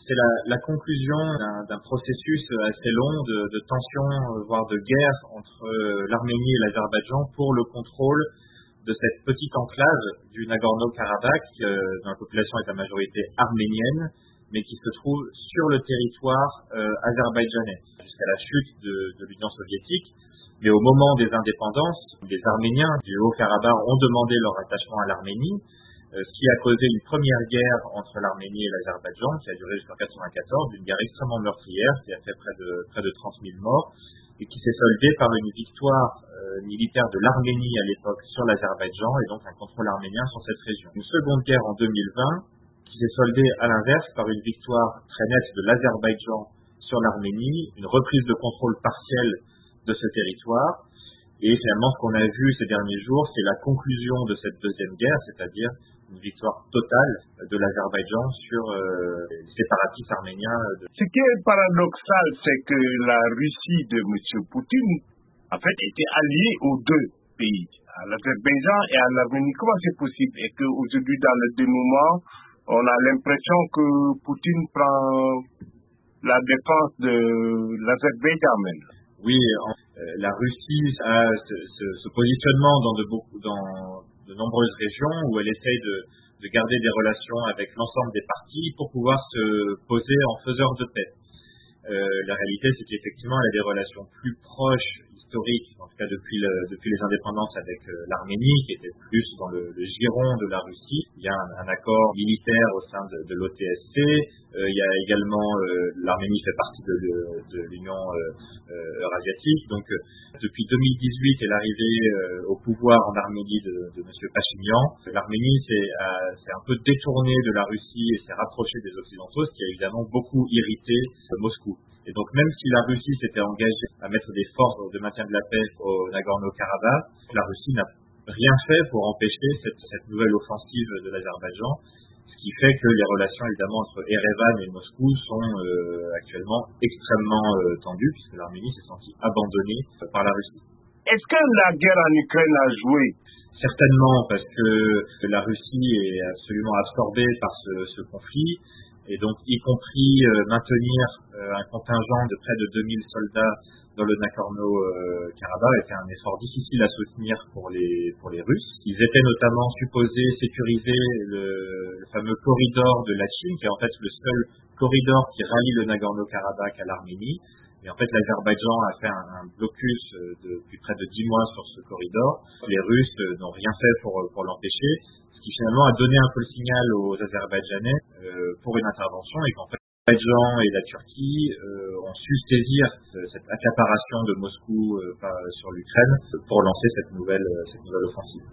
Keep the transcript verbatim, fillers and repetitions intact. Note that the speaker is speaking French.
C'est la, la conclusion d'un, d'un processus assez long de, de tension, voire de guerre entre l'Arménie et l'Azerbaïdjan pour le contrôle de cette petite enclave du Nagorno-Karabakh, euh, dont la population est à majorité arménienne, mais qui se trouve sur le territoire euh, azerbaïdjanais, jusqu'à la chute de, de l'Union soviétique. Mais au moment des indépendances, les Arméniens du Haut-Karabakh ont demandé leur attachement à l'Arménie, euh, ce qui a causé une première guerre entre l'Arménie et l'Azerbaïdjan, qui a duré jusqu'en quatre-vingt-quatorze, une guerre extrêmement meurtrière, qui a fait près de, près de trente mille morts, et qui s'est soldée par une victoire euh, militaire de l'Arménie à l'époque sur l'Azerbaïdjan, et donc un contrôle arménien sur cette région. Une seconde guerre en deux mille vingt, qui s'est soldée à l'inverse par une victoire très nette de l'Azerbaïdjan sur l'Arménie, une reprise de contrôle partiel de ce territoire. Et finalement, ce qu'on a vu ces derniers jours, c'est la conclusion de cette deuxième guerre, c'est-à-dire une victoire totale de l'Azerbaïdjan sur euh, les séparatistes arméniens. De... Ce qui est paradoxal, c'est que la Russie de M. Poutine, en fait, était alliée aux deux pays, à l'Azerbaïdjan et à l'Arménie. Comment c'est possible? Et qu'aujourd'hui, dans le dénouement, on a l'impression que Poutine prend la défense de l'Azerbaïdjan même. Oui, en, euh, la Russie a ce, ce, ce positionnement dans de, beaucoup, dans de nombreuses régions où elle essaye de, de garder des relations avec l'ensemble des parties pour pouvoir se poser en faiseur de paix. Euh, la réalité, c'est qu'effectivement, elle a des relations plus proches, historiques, en tout cas depuis, le, depuis les indépendances avec euh, l'Arménie, qui était plus dans le, le giron de la Russie. Il y a un, un accord militaire au sein de, de l'O T S C. Euh, il y a également, euh, l'Arménie fait partie de, de, de l'Union euh, euh, eurasiatique. Donc, euh, depuis deux mille dix-huit et l'arrivée euh, au pouvoir en Arménie de, de M. Pachinian, l'Arménie s'est, euh, s'est un peu détournée de la Russie et s'est rapprochée des Occidentaux, ce qui a évidemment beaucoup irrité euh, Moscou. Et donc, même si la Russie s'était engagée à mettre des forces de maintien de la paix au Nagorno-Karabakh, la Russie n'a rien fait pour empêcher cette, cette nouvelle offensive de l'Azerbaïdjan, ce qui fait que les relations, évidemment, entre Erevan et Moscou sont euh, actuellement extrêmement euh, tendues, puisque l'Arménie s'est sentie abandonnée euh, par la Russie. Est-ce que la guerre en Ukraine a joué? Certainement, parce que la Russie est absolument absorbée par ce, ce conflit, et donc y compris euh, maintenir euh, un contingent de près de deux mille soldats dans le Nagorno-Karabakh était un effort difficile à soutenir pour les pour les Russes. Ils étaient notamment supposés sécuriser le, le fameux corridor de Lachin, qui est en fait le seul corridor qui rallie le Nagorno-Karabakh à l'Arménie. Et en fait, l'Azerbaïdjan a fait un, un blocus de, depuis près de dix mois sur ce corridor. Les Russes n'ont rien fait pour pour l'empêcher, ce qui finalement a donné un peu le signal aux Azerbaïdjanais euh, pour une intervention, et qu'en fait l'Azerbaïdjan et la Turquie euh, ont su saisir cette accaparation de Moscou euh, sur l'Ukraine pour lancer cette nouvelle, cette nouvelle offensive.